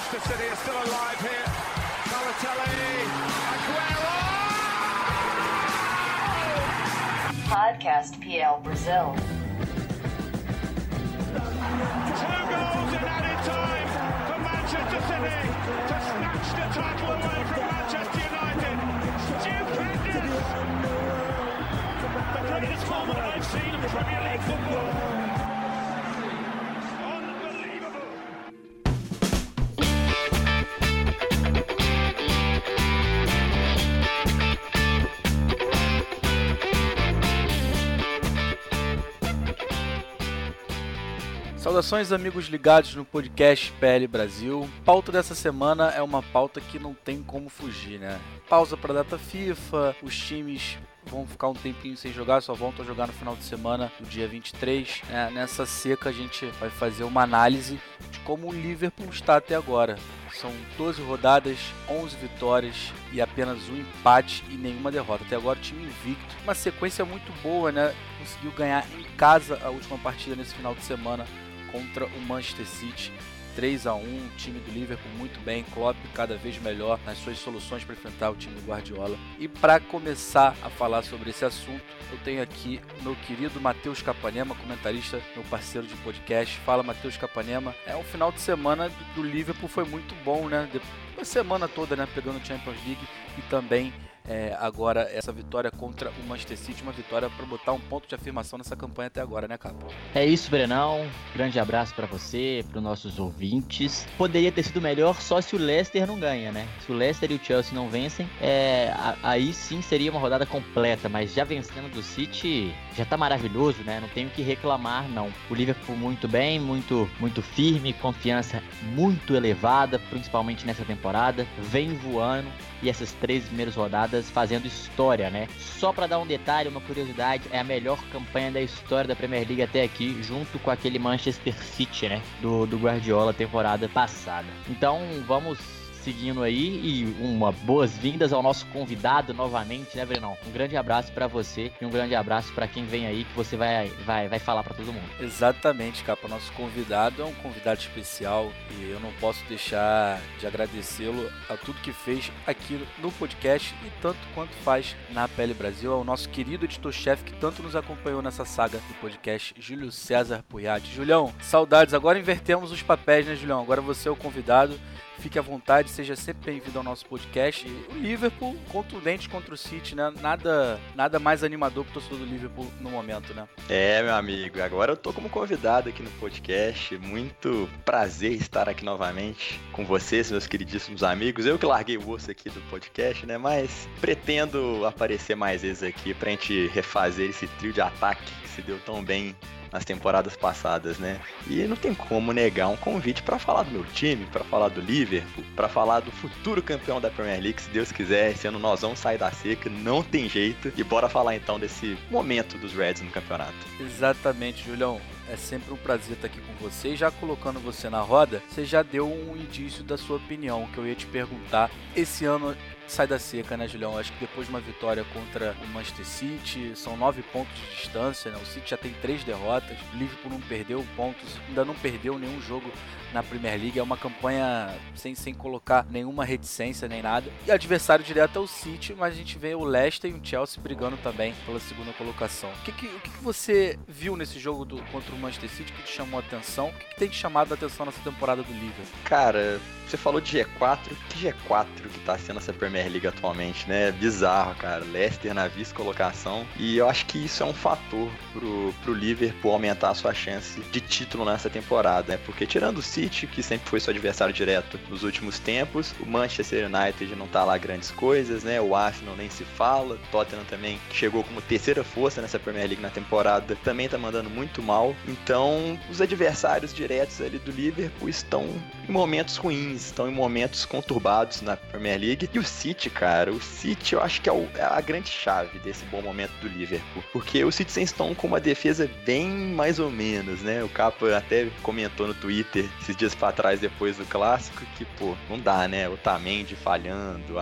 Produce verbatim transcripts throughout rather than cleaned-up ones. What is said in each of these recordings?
Manchester City are still alive here. Balotelli, Aguero! Podcast P L Brazil. Two goals in added time for Manchester City to snatch the title away from Manchester United. Stupendous! The greatest moment I've seen in Premier League football. Saudações, amigos ligados no podcast P L Brasil. A pauta dessa semana é uma pauta que não tem como fugir, né? Pausa para a data FIFA, os times vão ficar um tempinho sem jogar, só voltam a jogar no final de semana, do dia vinte e três. É, nessa seca a gente vai fazer uma análise de como o Liverpool está até agora. São doze rodadas, onze vitórias e apenas um empate e nenhuma derrota. Até agora o time invicto. Uma sequência muito boa, né? Conseguiu ganhar em casa a última partida nesse final de semana contra o Manchester City, três a um, o time do Liverpool muito bem, Klopp cada vez melhor nas suas soluções para enfrentar o time do Guardiola. E para começar a falar sobre esse assunto, eu tenho aqui o meu querido Matheus Capanema, comentarista, meu parceiro de podcast. Fala, Matheus Capanema. É, o final de semana do Liverpool foi muito bom, né? A semana toda, né? Pegando Champions League e também É, agora essa vitória contra o Manchester City, uma vitória para botar um ponto de afirmação nessa campanha até agora, né, Capa? É isso, Brenão. Grande abraço para você, para os nossos ouvintes. Poderia ter sido melhor só se o Leicester não ganha, né? Se o Leicester e o Chelsea não vencem, é, aí sim seria uma rodada completa, mas já vencendo do City já tá maravilhoso, né? Não tenho o que reclamar, não. O Liverpool muito bem, muito, muito firme, confiança muito elevada, principalmente nessa temporada, vem voando. E essas três primeiras rodadas fazendo história, né? Só para dar um detalhe, uma curiosidade, é a melhor campanha da história da Premier League até aqui, junto com aquele Manchester City, né? Do, do Guardiola, temporada passada. Então, vamos seguindo aí e uma boas-vindas ao nosso convidado novamente, né, Brenão? Um grande abraço para você e um grande abraço para quem vem aí, que você vai, vai, vai falar para todo mundo. Exatamente, Capa. Nosso convidado é um convidado especial e eu não posso deixar de agradecê-lo a tudo que fez aqui no podcast e tanto quanto faz na P L Brasil. É o nosso querido editor-chefe que tanto nos acompanhou nessa saga do podcast, Júlio César Puiati. Julião, saudades. Agora invertemos os papéis, né, Julião? Agora você é o convidado. Fique à vontade, seja sempre bem-vindo ao nosso podcast. E o Liverpool, contundente contra o City, né? Nada, nada mais animador pro torcedor do Liverpool no momento, né? É, meu amigo, agora eu tô como convidado aqui no podcast. Muito prazer estar aqui novamente com vocês, meus queridíssimos amigos. Eu que larguei o osso aqui do podcast, né? Mas pretendo aparecer mais vezes aqui pra gente refazer esse trio de ataque que se deu tão bem nas temporadas passadas, né? E não tem como negar um convite para falar do meu time, para falar do Liverpool, para falar do futuro campeão da Premier League, se Deus quiser. Esse ano nós vamos sair da seca, não tem jeito. E bora falar então desse momento dos Reds no campeonato. Exatamente, Julião. É sempre um prazer estar aqui com você. E já colocando você na roda, você já deu um indício da sua opinião, que eu ia te perguntar. Esse ano sai da seca, né, Julião? Acho que depois de uma vitória contra o Manchester City, são nove pontos de distância, né? O City já tem três derrotas, o Liverpool não perdeu pontos, ainda não perdeu nenhum jogo na Premier League. É uma campanha sem, sem colocar nenhuma reticência nem nada. E adversário direto é o City, mas a gente vê o Leicester e o Chelsea brigando também pela segunda colocação. O que, que, o que, que você viu nesse jogo do, contra o Manchester City que te chamou a atenção? O que, que tem te chamado a atenção nessa temporada do Liverpool? Cara, você falou de G quatro, que G quatro que tá sendo essa Premier League atualmente, né? Bizarro, cara. Leicester na vice-colocação. E eu acho que isso é um fator pro, pro Liverpool aumentar a sua chance de título nessa temporada, né? Porque tirando o City, que sempre foi seu adversário direto nos últimos tempos, o Manchester United não tá lá grandes coisas, né? O Arsenal nem se fala. O Tottenham também, que chegou como terceira força nessa Premier League na temporada, também tá mandando muito mal. Então, os adversários diretos ali do Liverpool estão em momentos ruins, estão em momentos conturbados na Premier League. E o City, cara, o City eu acho que é, o, é a grande chave desse bom momento do Liverpool, porque os Citizens estão com uma defesa bem mais ou menos, né? O Capa até comentou no Twitter esses dias pra trás, depois do clássico, que, pô, não dá, né? O Otamendi falhando, a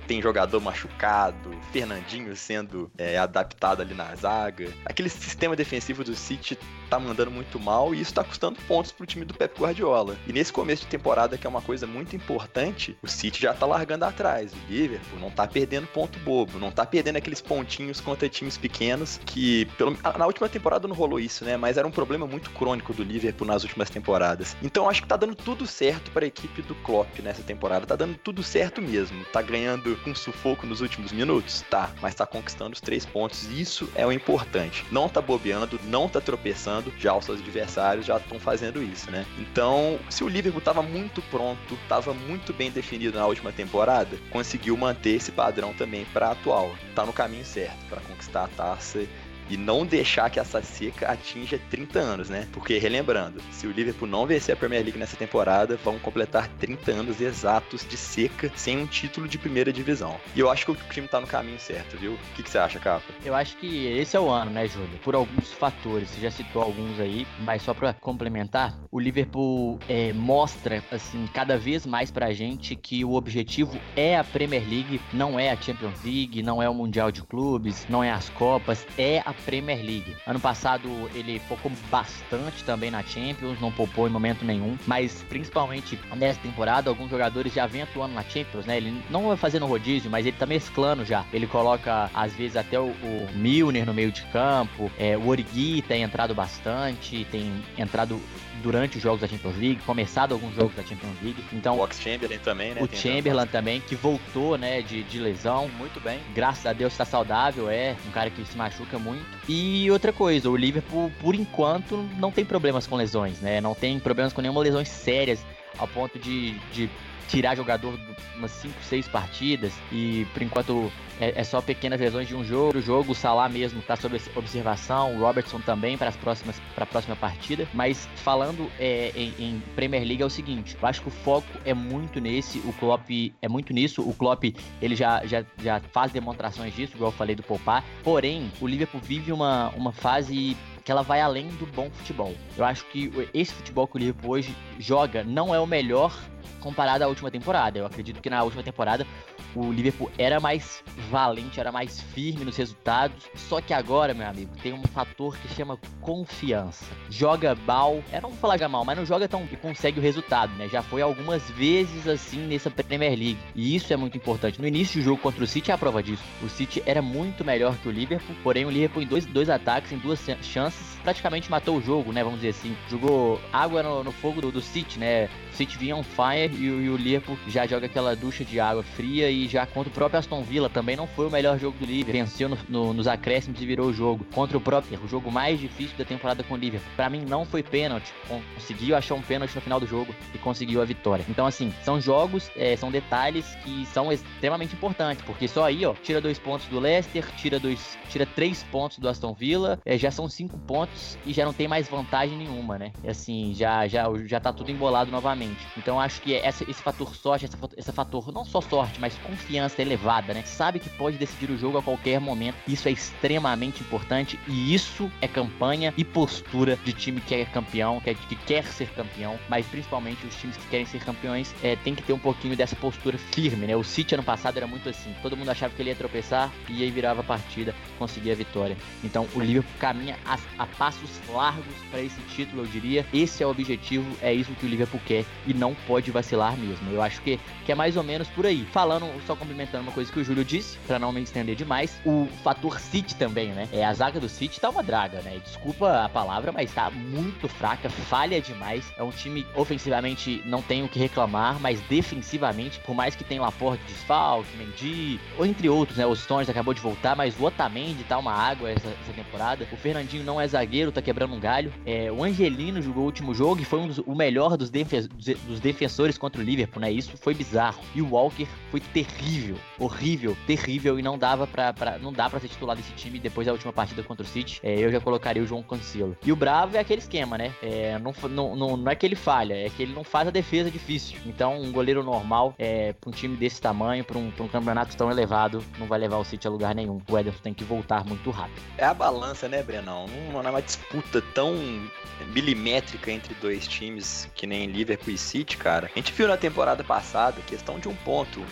tem jogador machucado, Fernandinho sendo é, adaptado ali na zaga. Aquele sistema defensivo do City tá mandando muito mal e isso tá custando pontos pro time do Pep Guardiola. E nesse começo de temporada, que é uma coisa muito importante, o City já tá largando atrás. O Liverpool não tá perdendo ponto bobo, não tá perdendo aqueles pontinhos contra times pequenos que, pelo, na última temporada não rolou isso, né? Mas era um problema muito crônico do Liverpool nas últimas temporadas. Então acho que tá dando tudo certo pra equipe do Klopp nessa temporada. Tá dando tudo certo mesmo. Tá ganhando com sufoco nos últimos minutos? Tá. Mas tá conquistando os três pontos. E isso é o importante. Não tá bobeando, não tá tropeçando. Já os seus adversários já estão fazendo isso, né? Então, se o Liverpool tava muito pronto, tava muito bem definido na última temporada, conseguiu manter esse padrão também pra atual. Tá no caminho certo pra conquistar a taça e não deixar que essa seca atinja trinta anos, né? Porque, relembrando, se o Liverpool não vencer a Premier League nessa temporada, vão completar trinta anos exatos de seca sem um título de primeira divisão. E eu acho que o time tá no caminho certo, viu? O que, que você acha, Capa? Eu acho que esse é o ano, né, Júlio? Por alguns fatores, você já citou alguns aí, mas só pra complementar, o Liverpool é, mostra, assim, cada vez mais pra gente que o objetivo é a Premier League, não é a Champions League, não é o Mundial de Clubes, não é as Copas, é a Premier League. Ano passado ele focou bastante também na Champions, não poupou em momento nenhum, mas principalmente nessa temporada alguns jogadores já vêm atuando na Champions, né? Ele não vai fazendo rodízio, mas ele tá mesclando já. Ele coloca às vezes até o, o Milner no meio de campo, é, o Origi tem entrado bastante, tem entrado durante os jogos da Champions League, começado alguns jogos da Champions League. Então, o Oxlade-Chamberlain também, né? O Chamberlain também, que voltou, né, de, de lesão. Muito bem. Graças a Deus tá saudável, é um cara que se machuca muito. E outra coisa, o Liverpool, por enquanto, não tem problemas com lesões, né? Não tem problemas com nenhuma lesões sérias, ao ponto de, de tirar jogador de umas cinco, seis partidas. E, por enquanto, é, é só pequenas lesões de um jogo. O jogo, o Salah mesmo tá sob observação, o Robertson também para as próximas, para a próxima partida. Mas falando é, em, em Premier League é o seguinte, eu acho que o foco é muito nesse, o Klopp é muito nisso, o Klopp ele já, já, já faz demonstrações disso, igual eu falei do poupar, porém o Liverpool vive uma, uma fase que ela vai além do bom futebol. Eu acho que esse futebol que o Liverpool hoje joga não é o melhor comparado à última temporada. Eu acredito que na última temporada o Liverpool era mais valente, era mais firme nos resultados, só que agora, meu amigo, tem um fator que chama confiança. Joga mal, eu não vou falar joga mal, mas não joga tão que consegue o resultado, né? Já foi algumas vezes assim nessa Premier League, e isso é muito importante. No início do jogo contra o City é a prova disso. O City era muito melhor que o Liverpool, porém o Liverpool em dois, dois ataques, em duas chances, praticamente matou o jogo, né? Vamos dizer assim, jogou água no, no fogo do, do City, né? O City vinha on fire e, e o Liverpool já joga aquela ducha de água fria. E já contra o próprio Aston Villa também não foi o melhor jogo do Liverpool, venceu no, no, nos acréscimos e virou o jogo. Contra o próprio, o jogo mais difícil da temporada com o Liverpool, pra mim não foi pênalti, conseguiu achar um pênalti no final do jogo e conseguiu a vitória. Então assim, são jogos, é, são detalhes que são extremamente importantes, porque só aí, ó, tira dois pontos do Leicester, tira dois, tira três pontos do Aston Villa, é, já são cinco pontos e já não tem mais vantagem nenhuma, né? E assim, já, já, já tá tudo embolado novamente. Então acho que essa, esse fator sorte, esse, esse fator, não só sorte, mas confiança elevada, né? Sabe que pode decidir o jogo a qualquer momento. Isso é extremamente importante e isso é campanha e postura de time que é campeão, que, é, que quer ser campeão, mas principalmente os times que querem ser campeões é, tem que ter um pouquinho dessa postura firme, né? O City ano passado era muito assim, todo mundo achava que ele ia tropeçar e aí virava a partida, conseguia a vitória. Então o Liverpool caminha a, a passos largos para esse título, eu diria. Esse é o objetivo, é isso que o Liverpool quer e não pode vacilar mesmo. Eu acho que, que é mais ou menos por aí. Falando, só complementando uma coisa que o Júlio disse, pra não me estender demais, o fator City também, né? É, a zaga do City tá uma draga, né? Desculpa a palavra, mas tá muito fraca, falha demais. É um time, ofensivamente, não tem o que reclamar, mas defensivamente, por mais que tenha Laporte, desfalque, Mendy, ou entre outros, né? O Stones acabou de voltar, mas o Otamendi tá uma água essa, essa temporada. O Fernandinho não é zagueiro, tá quebrando um galho. É, o Angelino jogou o último jogo e foi um dos, o melhor dos, defen- dos defensores contra o Liverpool, né? Isso foi bizarro. E o Walker foi terrível, horrível, terrível, e não dava pra, pra, não dá pra ser titular desse time depois da última partida contra o City. É, eu já colocaria o João Cancelo. E o Bravo é aquele esquema, né? É, não, não, não, não é que ele falha, é que ele não faz a defesa difícil. Então, um goleiro normal, é, pra um time desse tamanho, pra um, pra um campeonato tão elevado, não vai levar o City a lugar nenhum. O Ederson tem que voltar muito rápido. É a balança, né, Brenão? Não é uma disputa tão milimétrica entre dois times que nem Liverpool e City, cara. A gente viu na temporada passada, questão de um ponto. Cada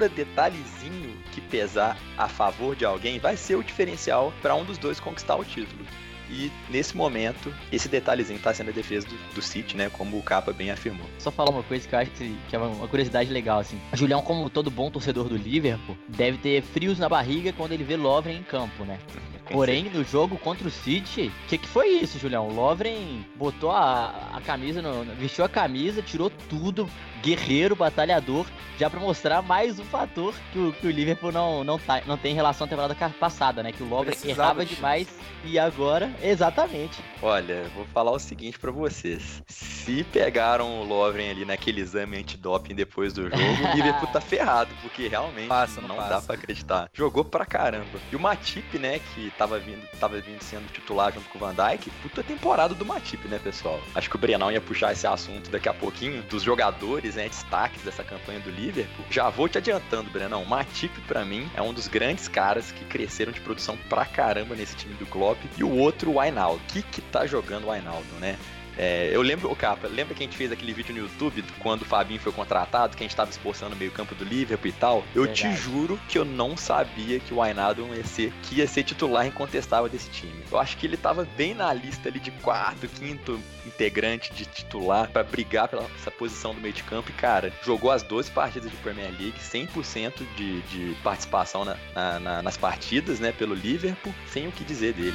cada detalhezinho que pesar a favor de alguém vai ser o diferencial para um dos dois conquistar o título. E nesse momento, esse detalhezinho tá sendo a defesa do, do City, né? Como o Capa bem afirmou. Só falar uma coisa que eu acho que, que é uma curiosidade legal, assim. O Julião, como todo bom torcedor do Liverpool, deve ter frios na barriga quando ele vê Lovren em campo, né? Porém, no jogo contra o City, o que, que foi isso, Julião? O Lovren botou a, a camisa, no, vestiu a camisa, tirou tudo, guerreiro, batalhador, já pra mostrar mais um fator que o, que o Liverpool não, não, tá, não tem em relação à temporada passada, né? Que o Lovren errava demais e agora, exatamente. Olha, vou falar o seguinte pra vocês. Se pegaram o Lovren ali naquele exame antidoping depois do jogo, o Liverpool tá ferrado, porque realmente passa, não, não passa. dá pra acreditar. Jogou pra caramba. E o Matip, né, que tava vindo, tava vindo sendo titular junto com o Van Dijk, puta temporada do Matip, né, pessoal? Acho que o Brenão ia puxar esse assunto daqui a pouquinho, dos jogadores, né, destaques dessa campanha do Liverpool. Já vou te adiantando, Brenão, o Matip, pra mim, é um dos grandes caras que cresceram de produção pra caramba nesse time do Klopp. E o outro, o Wijnaldum. O que que tá jogando o Wijnaldum, né? É, eu lembro, o Capa, lembra que a gente fez aquele vídeo no YouTube quando o Fabinho foi contratado, que a gente tava esforçando no meio campo do Liverpool e tal? Eu Verdade. te juro que eu não sabia que o Wijnaldum ia ser, que ia ser titular incontestável desse time. Eu acho que ele tava bem na lista ali de quarto, quinto integrante de titular pra brigar pela essa posição do meio de campo. E, cara, jogou as doze partidas de Premier League, cem por cento de, de participação na, na, na, nas partidas, né, pelo Liverpool, sem o que dizer dele.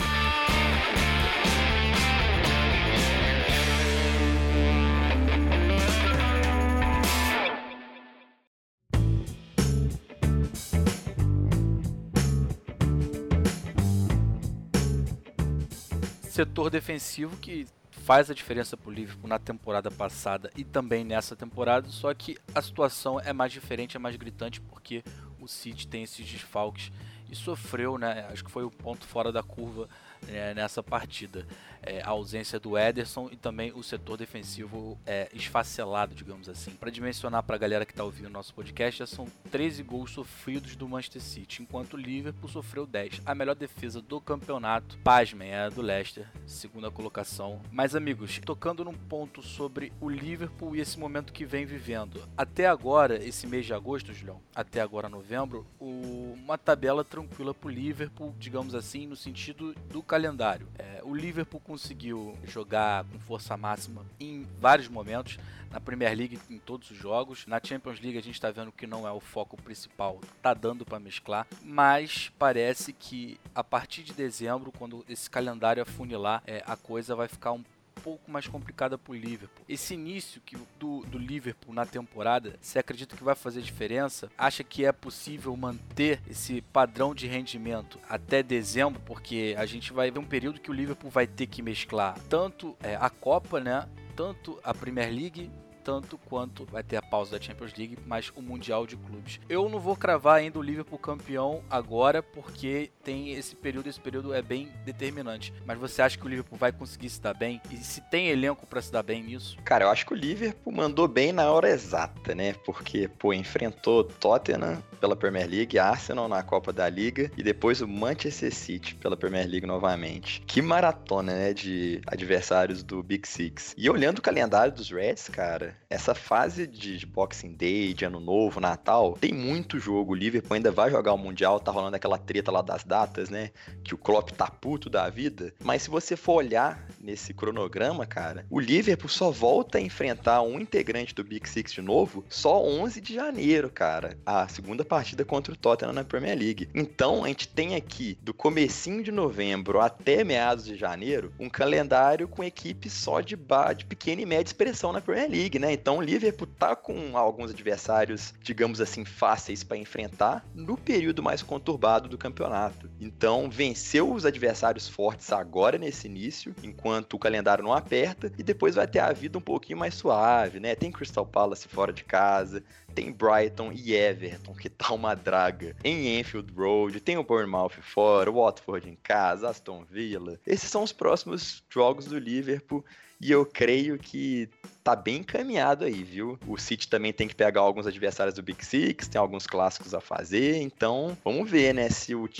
Setor defensivo que faz a diferença pro Liverpool na temporada passada e também nessa temporada, só que a situação é mais diferente, é mais gritante porque o City tem esses desfalques e sofreu, né? Acho que foi o ponto fora da curva, né, nessa partida. É, a ausência do Ederson e também o setor defensivo é, esfacelado, digamos assim. Para dimensionar para a galera que está ouvindo o nosso podcast, já são treze gols sofridos do Manchester City, enquanto o Liverpool sofreu dez. A melhor defesa do campeonato, pasmem, é a do Leicester, segunda colocação. Mas amigos, tocando num ponto sobre o Liverpool e esse momento que vem vivendo. Até agora, esse mês de agosto, Julião, até agora novembro, o, uma tabela tranquila para o Liverpool, digamos assim, no sentido do calendário. É, o Liverpool conseguiu jogar com força máxima em vários momentos, na Premier League em todos os jogos, na Champions League a gente está vendo que não é o foco principal, tá dando para mesclar, mas parece que a partir de dezembro, quando esse calendário afunilar, é, a coisa vai ficar um pouco mais complicada para o Liverpool. Esse início que, do, do Liverpool na temporada, você acredita que vai fazer diferença? Acha que é possível manter esse padrão de rendimento até dezembro? Porque a gente vai ver um período que o Liverpool vai ter que mesclar tanto é, a Copa, né? Tanto a Premier League, tanto quanto vai ter a pausa da Champions League, mas o Mundial de Clubes. Eu não vou cravar ainda o Liverpool campeão agora, porque tem esse período, esse período é bem determinante. Mas você acha que o Liverpool vai conseguir se dar bem? E se tem elenco pra se dar bem nisso? Cara, eu acho que o Liverpool mandou bem na hora exata, né? Porque, pô, enfrentou Tottenham pela Premier League, Arsenal na Copa da Liga e depois o Manchester City pela Premier League novamente. Que maratona, né, de adversários do Big Six. E olhando o calendário dos Reds, cara, essa fase de Boxing Day, de Ano Novo, Natal, tem muito jogo. O Liverpool ainda vai jogar o Mundial, tá rolando aquela treta lá das datas, né? Que o Klopp tá puto da vida. Mas se você for olhar nesse cronograma, cara, o Liverpool só volta a enfrentar um integrante do Big Six de novo só onze de janeiro, cara. A segunda partida contra o Tottenham na Premier League. Então, a gente tem aqui, do comecinho de novembro até meados de janeiro, um calendário com equipes só de, ba- de pequena e média expressão na Premier League, né? Então o Liverpool tá com alguns adversários, digamos assim, fáceis para enfrentar no período mais conturbado do campeonato. Então venceu os adversários fortes agora nesse início, enquanto o calendário não aperta, e depois vai ter a vida um pouquinho mais suave, né? Tem Crystal Palace fora de casa, tem Brighton e Everton, que tá uma draga, em Anfield Road, tem o Bournemouth fora, o Watford em casa, Aston Villa. Esses são os próximos jogos do Liverpool, e eu creio que tá bem encaminhado aí, viu? O City também tem que pegar alguns adversários do Big Six, tem alguns clássicos a fazer, então vamos ver, né, se o time do Guardiola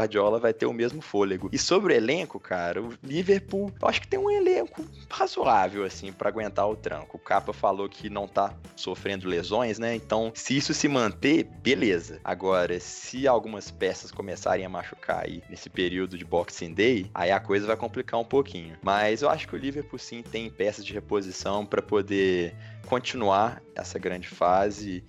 Guardiola vai ter o mesmo fôlego. E sobre o elenco, cara, o Liverpool, eu acho que tem um elenco razoável, assim, pra aguentar o tranco. O Capa falou que não tá sofrendo lesões, né? Então, se isso se manter, beleza. Agora, se algumas peças começarem a machucar aí nesse período de Boxing Day, aí a coisa vai complicar um pouquinho. Mas eu acho que o Liverpool, sim, tem peças de reposição pra poder continuar essa grande fase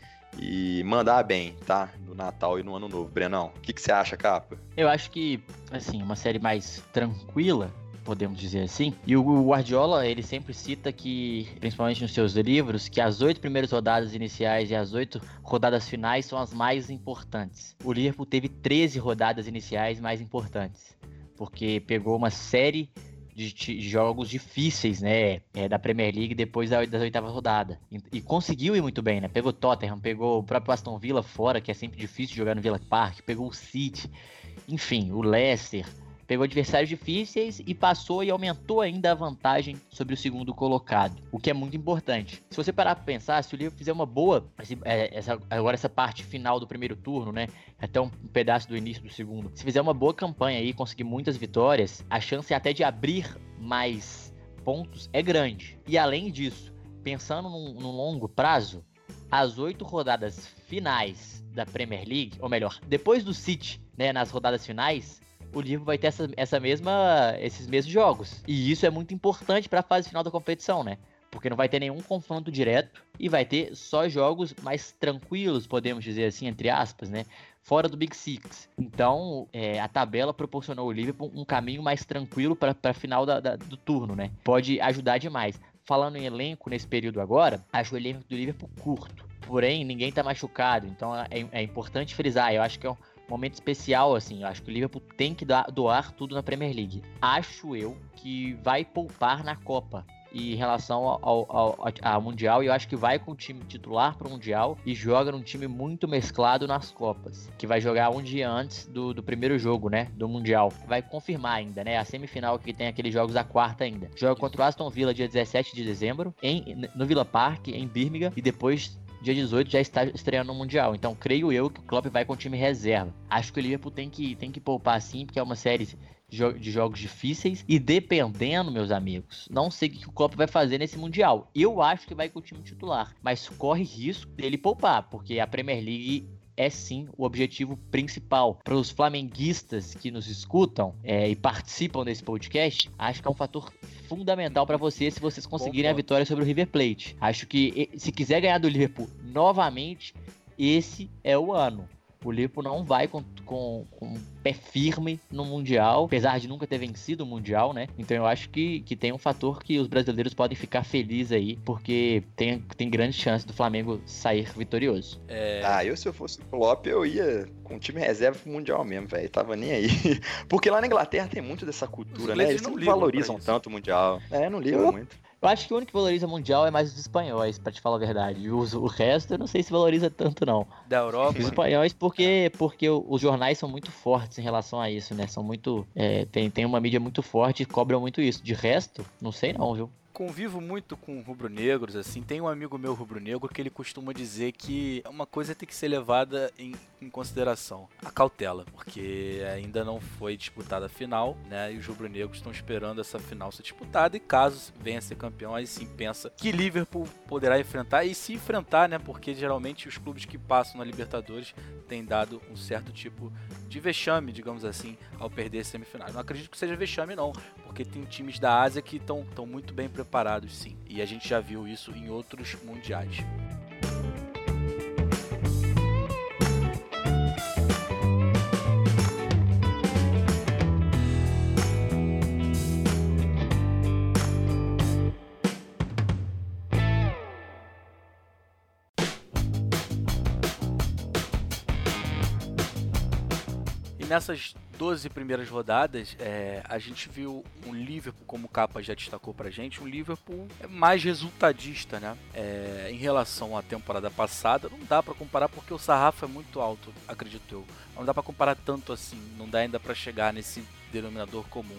e mandar bem, tá? No Natal e no Ano Novo. Brenão, o que, que você acha, Capa? Eu acho que, assim, uma série mais tranquila, podemos dizer assim. E o Guardiola, ele sempre cita que, principalmente nos seus livros, que as oito primeiras rodadas iniciais e as oito rodadas finais são as mais importantes. O Liverpool teve treze rodadas iniciais mais importantes, porque pegou uma série de, de jogos difíceis, né, é, da Premier League depois da, da oitava rodada. E, e conseguiu ir muito bem, né? Pegou Tottenham, pegou o próprio Aston Villa fora, que é sempre difícil jogar no Villa Park, pegou o City, enfim, o Leicester. Pegou adversários difíceis e passou e aumentou ainda a vantagem sobre o segundo colocado, o que é muito importante. Se você parar para pensar, se o Liverpool fizer uma boa, essa, agora essa parte final do primeiro turno, né, até um pedaço do início do segundo, se fizer uma boa campanha e conseguir muitas vitórias, a chance até de abrir mais pontos é grande. E além disso, pensando num, num longo prazo, as oito rodadas finais da Premier League, ou melhor, depois do City, né, nas rodadas finais, o Liverpool vai ter essa, essa mesma, esses mesmos jogos. E isso é muito importante para a fase final da competição, né? Porque não vai ter nenhum confronto direto e vai ter só jogos mais tranquilos, podemos dizer assim, entre aspas, né? Fora do Big Six. Então, é, a tabela proporcionou ao Liverpool um caminho mais tranquilo para a final da, da, do turno, né? Pode ajudar demais. Falando em elenco nesse período agora, acho o elenco do Liverpool curto. Porém, ninguém tá machucado, então é, é importante frisar. Eu acho que é um momento especial, assim. Eu acho que o Liverpool tem que doar, doar tudo na Premier League. Acho eu que vai poupar na Copa. E em relação ao, ao, ao, ao Mundial, eu acho que vai com o time titular para o Mundial e joga num time muito mesclado nas Copas, que vai jogar um dia antes do, do primeiro jogo, né, do Mundial. Vai confirmar ainda, né, a semifinal que tem aqueles jogos da quarta ainda. Joga contra o Aston Villa dia dezessete de dezembro, em, no Villa Park, em Birmingham, e depois dia dezoito já está estreando no Mundial. Então, creio eu que o Klopp vai com o time reserva. Acho que o Liverpool tem que, tem que poupar sim, porque é uma série de jogos difíceis e dependendo, meus amigos, não sei o que o Klopp vai fazer nesse Mundial. Eu acho que vai com o time titular, mas corre risco dele poupar, porque a Premier League é sim o objetivo principal. Para os flamenguistas que nos escutam é, e participam desse podcast, acho que é um fator fundamental para vocês se vocês conseguirem a vitória sobre o River Plate. Acho que se quiser ganhar do Liverpool novamente, esse é o ano. O Liverpool não vai com, com, com pé firme no Mundial, apesar de nunca ter vencido o Mundial, né? Então eu acho que, que tem um fator que os brasileiros podem ficar felizes aí, porque tem, tem grande chance do Flamengo sair vitorioso. É... Ah, eu se eu fosse o Klopp, eu ia com o time reserva pro Mundial mesmo, velho. Tava nem aí. Porque lá na Inglaterra tem muito dessa cultura, né? Eles não, não valorizam tanto o Mundial. É, não ligam muito. Eu acho que o único que valoriza o Mundial é mais os espanhóis, pra te falar a verdade. E os, o resto eu não sei se valoriza tanto, não. Da Europa? Os espanhóis, porque, porque os jornais são muito fortes em relação a isso, né? São muito... É, tem, tem uma mídia muito forte e cobram muito isso. De resto, não sei não, viu? Convivo muito com rubro-negros, assim, tem um amigo meu rubro-negro que ele costuma dizer que uma coisa tem que ser levada em, em consideração, a cautela, porque ainda não foi disputada a final, né, e os rubro-negros estão esperando essa final ser disputada e caso venha a ser campeão, aí sim pensa que Liverpool poderá enfrentar, e se enfrentar, né, porque geralmente os clubes que passam na Libertadores têm dado um certo tipo de vexame, digamos assim, ao perder semifinais. Não acredito que seja vexame não, porque tem times da Ásia que estão muito bem preparados, sim. E a gente já viu isso em outros mundiais. E nessas doze primeiras rodadas, é, a gente viu um Liverpool, como o Capa já destacou pra gente, um Liverpool mais resultadista, né? É, em relação à temporada passada, não dá pra comparar porque o sarrafo é muito alto, acredito eu. Não dá pra comparar tanto assim, não dá ainda pra chegar nesse denominador comum.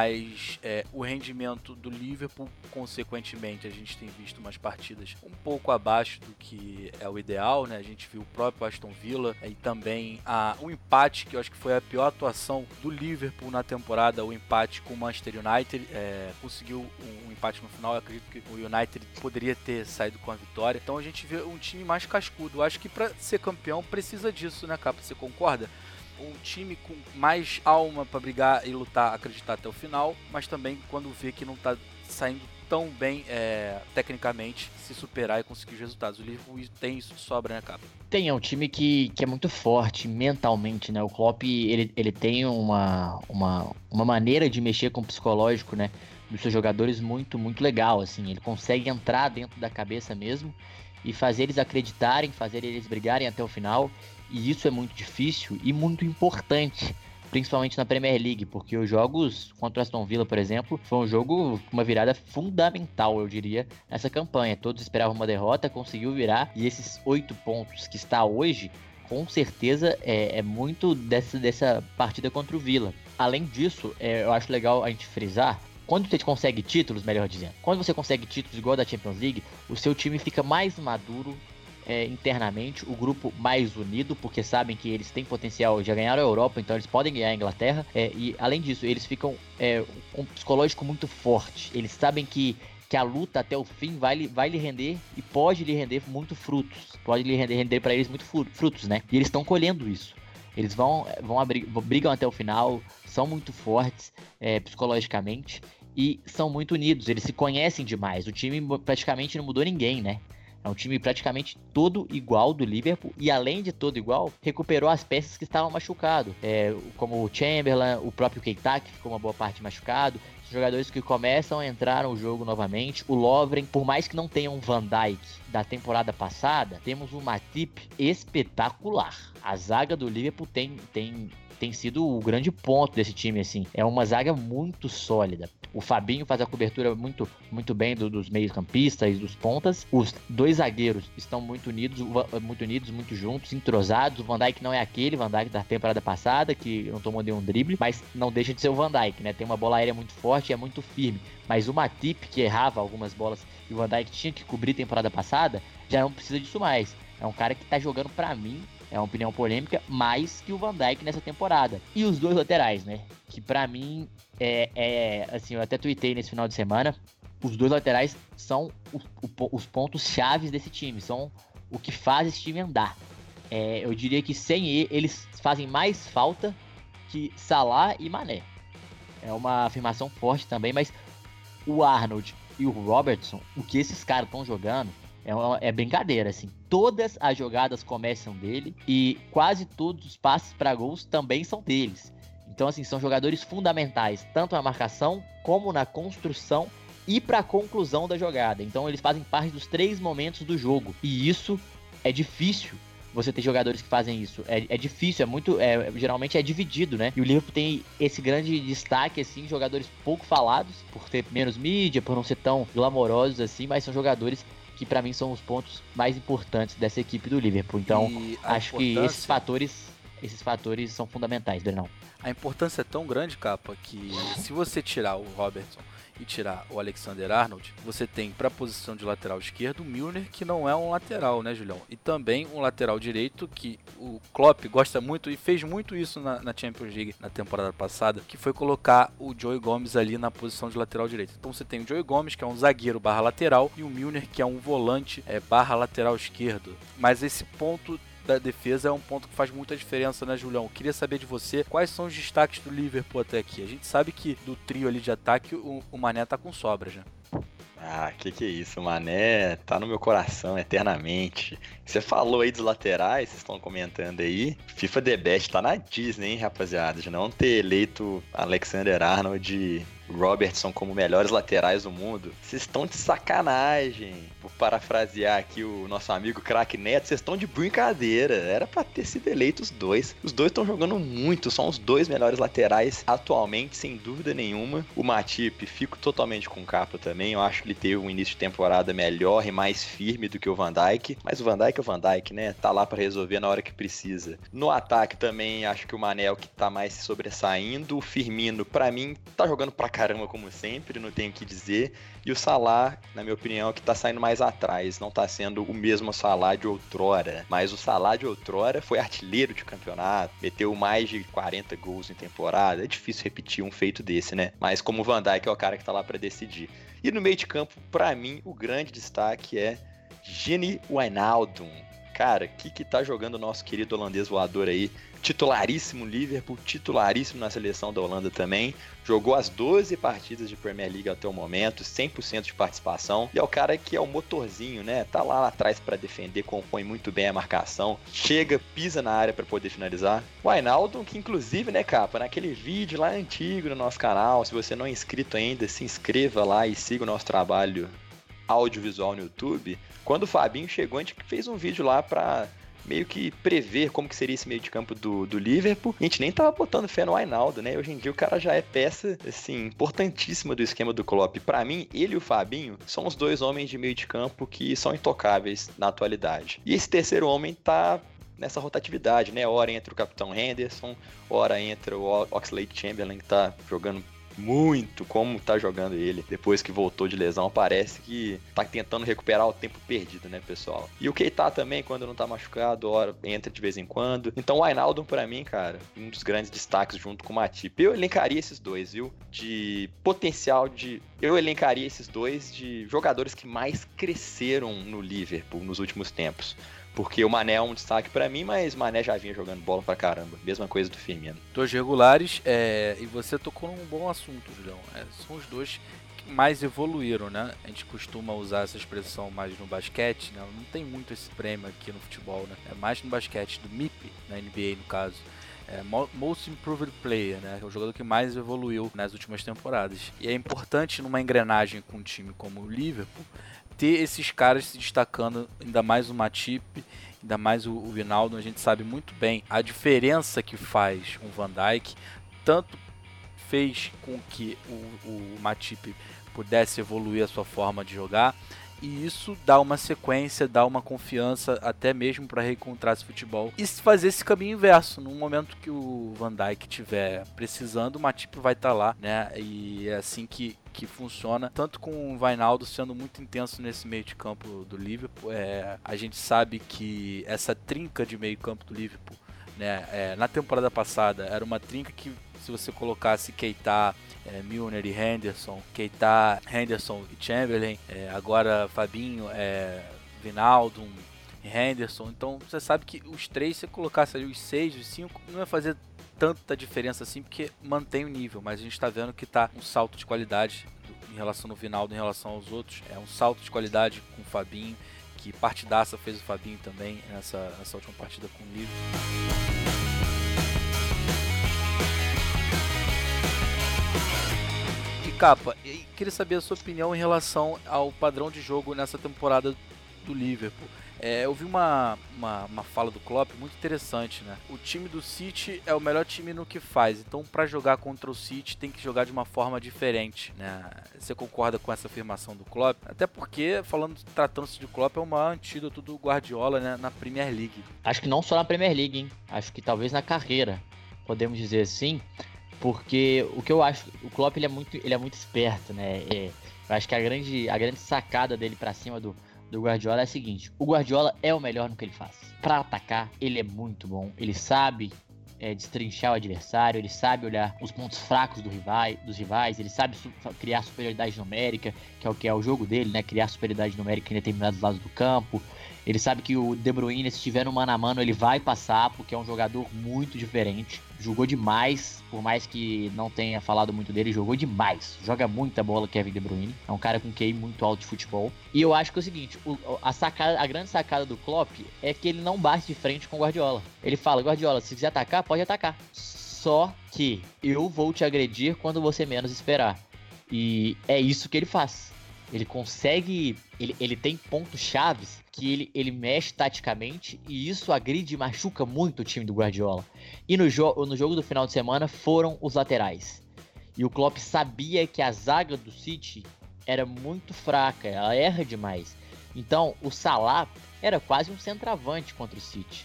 Mas é, o rendimento do Liverpool, consequentemente, a gente tem visto umas partidas um pouco abaixo do que é o ideal, né? A gente viu o próprio Aston Villa e também a, o empate, que eu acho que foi a pior atuação do Liverpool na temporada, o empate com o Manchester United. É, conseguiu um, um empate no final, eu acredito que o United poderia ter saído com a vitória. Então a gente vê um time mais cascudo. Eu acho que para ser campeão precisa disso, né, Capa? Você concorda? Um time com mais alma para brigar e lutar, acreditar até o final, mas também quando vê que não tá saindo tão bem é, tecnicamente, se superar e conseguir os resultados. O Liverpool tem isso de sobra, né, Capa? Tem, é um time que, que é muito forte mentalmente, né? O Klopp, ele, ele tem uma, uma, uma maneira de mexer com o psicológico, né, dos seus jogadores muito, muito legal, assim. Ele consegue entrar dentro da cabeça mesmo e fazer eles acreditarem, fazer eles brigarem até o final. E isso é muito difícil e muito importante, principalmente na Premier League, porque os jogos contra o Aston Villa, por exemplo, foi um jogo com uma virada fundamental, eu diria, nessa campanha. Todos esperavam uma derrota, conseguiu virar, e esses oito pontos que está hoje, com certeza é, é muito dessa, dessa partida contra o Villa. Além disso, é, eu acho legal a gente frisar, quando você consegue títulos, melhor dizendo, quando você consegue títulos igual da Champions League, o seu time fica mais maduro, É, internamente, o grupo mais unido, porque sabem que eles têm potencial, já ganharam a Europa, então eles podem ganhar a Inglaterra, é, e além disso, eles ficam é, com um psicológico muito forte, eles sabem que, que a luta até o fim vai, vai lhe render, e pode lhe render muito frutos, pode lhe render, render para eles muito frutos, né, e eles estão colhendo isso, eles vão, vão abrir, brigam até o final, são muito fortes é, psicologicamente, e são muito unidos, eles se conhecem demais, o time praticamente não mudou ninguém, né. É um time praticamente todo igual do Liverpool e, além de todo igual, recuperou as peças que estavam machucadas, é, como o Chamberlain, o próprio Keita, que ficou uma boa parte machucado, jogadores que começam a entrar no jogo novamente, o Lovren, por mais que não tenha um Van Dijk da temporada passada, temos um Matip espetacular. A zaga do Liverpool tem, tem, tem sido o grande ponto desse time, assim, é uma zaga muito sólida. O Fabinho faz a cobertura muito, muito bem do, dos meios campistas e dos pontas. Os dois zagueiros estão muito unidos, muito unidos, muito juntos, entrosados. O Van Dijk não é aquele Van Dijk da temporada passada, que não tomou nenhum drible, mas não deixa de ser o Van Dijk, né? Tem uma bola aérea muito forte e é muito firme. Mas o Matip, que errava algumas bolas e o Van Dijk tinha que cobrir temporada passada, já não precisa disso mais. É um cara que tá jogando, pra mim, é uma opinião polêmica, mais que o Van Dijk nessa temporada. E os dois laterais, né? Que pra mim, é, é assim, eu até tuitei nesse final de semana, os dois laterais são o, o, os pontos chaves desse time, são o que faz esse time andar. É, eu diria que sem ele, eles fazem mais falta que Salah e Mané. É uma afirmação forte também, mas o Arnold e o Robertson, o que esses caras estão jogando, É, uma, é brincadeira, assim. Todas as jogadas começam dele e quase todos os passes para gols também são deles. Então, assim, são jogadores fundamentais, tanto na marcação como na construção e para a conclusão da jogada. Então, eles fazem parte dos três momentos do jogo. E isso é difícil, você ter jogadores que fazem isso. É, é difícil, é muito... É, geralmente é dividido, né? E o Liverpool tem esse grande destaque, assim, jogadores pouco falados, por ter menos mídia, por não ser tão glamourosos assim, mas são jogadores que pra mim são os pontos mais importantes dessa equipe do Liverpool. Então, acho que esses fatores, esses fatores são fundamentais, Bernão. A importância é tão grande, Capa, que se você tirar o Robertson e tirar o Alexander-Arnold, você tem para a posição de lateral esquerdo o Milner, que não é um lateral, né, Julião? E também um lateral direito, que o Klopp gosta muito e fez muito isso na, na Champions League na temporada passada, que foi colocar o Joey Gomes ali na posição de lateral direito. Então você tem o Joey Gomes, que é um zagueiro barra lateral, e o Milner, que é um volante é, barra lateral esquerdo. Mas esse ponto da defesa é um ponto que faz muita diferença, né, Julião? Eu queria saber de você quais são os destaques do Liverpool até aqui. A gente sabe que do trio ali de ataque o, o Mané tá com sobra já. Ah, que que é isso, o Mané tá no meu coração eternamente. Você falou aí dos laterais, vocês estão comentando aí. FIFA The Best tá na Disney, hein, rapaziada? De não ter eleito Alexander-Arnold Robertson como melhores laterais do mundo, vocês estão de sacanagem. Vou parafrasear aqui o nosso amigo craque Neto, vocês estão de brincadeira. Era pra ter sido eleito os dois. Os dois estão jogando muito, são os dois melhores laterais atualmente, sem dúvida nenhuma. O Matip, fico totalmente com o Capa também. Eu acho que ele teve um início de temporada melhor e mais firme do que o Van Dijk. Mas o Van Dijk é o Van Dijk, né? Tá lá pra resolver na hora que precisa. No ataque também, acho que o Mané é o que tá mais se sobressaindo. O Firmino, pra mim, tá jogando pra caramba como sempre, não tenho o que dizer. E o Salah, na minha opinião, é o que tá saindo mais atrás. Não tá sendo o mesmo Salah de outrora. Mas o Salah de outrora foi artilheiro de campeonato, meteu mais de quarenta gols em temporada. É difícil repetir um feito desse, né? Mas como o Van Dijk é o cara que tá lá pra decidir. E no meio de campo, pra mim, o grande destaque é Gini Wijnaldum. Cara, o que que tá jogando o nosso querido holandês voador aí? Titularíssimo no Liverpool, titularíssimo na seleção da Holanda também. Jogou as doze partidas de Premier League até o momento, cem por cento de participação. E é o cara que é o motorzinho, né? Tá lá, lá atrás para defender, compõe muito bem a marcação. Chega, pisa na área para poder finalizar. O Wijnaldum, que inclusive, né, Capa, naquele vídeo lá antigo no nosso canal, se você não é inscrito ainda, se inscreva lá e siga o nosso trabalho audiovisual no YouTube. Quando o Fabinho chegou, a gente fez um vídeo lá pra meio que prever como que seria esse meio de campo do, do Liverpool. A gente nem tava botando fé no Wijnaldum, né? Hoje em dia o cara já é peça, assim, importantíssima do esquema do Klopp. Pra mim, ele e o Fabinho são os dois homens de meio de campo que são intocáveis na atualidade. E esse terceiro homem tá nessa rotatividade, né? Hora entra o capitão Henderson, hora entra o Oxlade-Chamberlain, que tá jogando muito como tá jogando ele depois que voltou de lesão. Parece que tá tentando recuperar o tempo perdido, né, pessoal? E o Keita também, quando não tá machucado, hora entra de vez em quando. Então o Wijnaldum, pra mim, cara, um dos grandes destaques junto com o Matip. Eu elencaria esses dois, viu? De potencial de... Eu elencaria esses dois de jogadores que mais cresceram no Liverpool nos últimos tempos. Porque o Mané é um destaque pra mim, mas o Mané já vinha jogando bola pra caramba. Mesma coisa do Firmino. Dois regulares, é, e você tocou num bom assunto, Julião. É, são os dois que mais evoluíram, né? A gente costuma usar essa expressão mais no basquete, né? Não tem muito esse prêmio aqui no futebol, né? É mais no basquete, do M I P, na N B A no caso. É, Most Improved Player, né? É o jogador que mais evoluiu nas últimas temporadas. E é importante numa engrenagem com um time como o Liverpool ter esses caras se destacando, ainda mais o Matip, ainda mais o, o Wijnaldum. A gente sabe muito bem a diferença que faz um Van Dijk, tanto fez com que o, o Matip pudesse evoluir a sua forma de jogar, e isso dá uma sequência, dá uma confiança até mesmo para reencontrar esse futebol e fazer esse caminho inverso. No momento que o Van Dijk estiver precisando, o Matip vai estar tá lá, né? E é assim que, que funciona, tanto com o Wijnaldum sendo muito intenso nesse meio de campo do Liverpool. É, a gente sabe que essa trinca de meio campo do Liverpool, né, é, na temporada passada era uma trinca que, se você colocasse Keita, é, Milner e Henderson, Keita, Henderson e Chamberlain, é, agora Fabinho, é, Wijnaldum e Henderson, então você sabe que os três, se você colocasse ali os seis, os cinco, não ia fazer tanta diferença assim, porque mantém o nível, mas a gente está vendo que está um salto de qualidade do, em relação ao Wijnaldum, em relação aos outros, é um salto de qualidade com o Fabinho, que partidaça fez o Fabinho também nessa, nessa última partida com o Liverpool. Capa, eu queria saber a sua opinião em relação ao padrão de jogo nessa temporada do Liverpool. É, eu vi uma, uma, uma fala do Klopp muito interessante, né? O time do City é o melhor time no que faz, então para jogar contra o City tem que jogar de uma forma diferente, né? Você concorda com essa afirmação do Klopp? Até porque, falando, tratando-se de Klopp, é o maior antídoto do Guardiola, né, na Premier League. Acho que não só na Premier League, hein? Acho que talvez na carreira, podemos dizer assim. Porque o que eu acho, o Klopp ele é muito, ele é muito esperto, né? É, eu acho que a grande, a grande sacada dele pra cima do, do Guardiola é a seguinte: o Guardiola é o melhor no que ele faz. Pra atacar, ele é muito bom. Ele sabe é, destrinchar o adversário, ele sabe olhar os pontos fracos do rivai, dos rivais, ele sabe su- criar superioridade numérica, que é o que é o jogo dele, né? Criar superioridade numérica em determinados lados do campo. Ele sabe que o De Bruyne, se estiver no mano a mano, ele vai passar, porque é um jogador muito diferente. Jogou demais, por mais que não tenha falado muito dele, jogou demais. Joga muita bola, Kevin De Bruyne. É um cara com Q I muito alto de futebol. E eu acho que é o seguinte, o, a, sacada, a grande sacada do Klopp é que ele não bate de frente com o Guardiola. Ele fala: Guardiola, se quiser atacar, pode atacar. Só que eu vou te agredir quando você menos esperar. E é isso que ele faz. Ele consegue, ele, ele tem pontos chaves que ele, ele mexe taticamente e isso agride e machuca muito o time do Guardiola. E no, jo- no jogo do final de semana foram os laterais. E o Klopp sabia que a zaga do City era muito fraca, ela erra demais. Então o Salah era quase um centroavante contra o City.